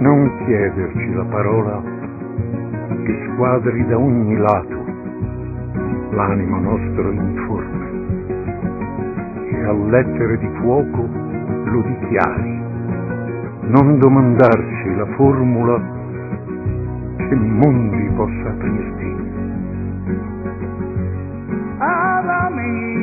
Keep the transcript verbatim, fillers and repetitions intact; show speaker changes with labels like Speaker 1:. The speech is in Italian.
Speaker 1: Non chiederci la parola che squadri da ogni lato l'animo nostro informe e a lettere di fuoco lo dichiari. Non domandarci la formula che mondi possa aprirti.
Speaker 2: Amami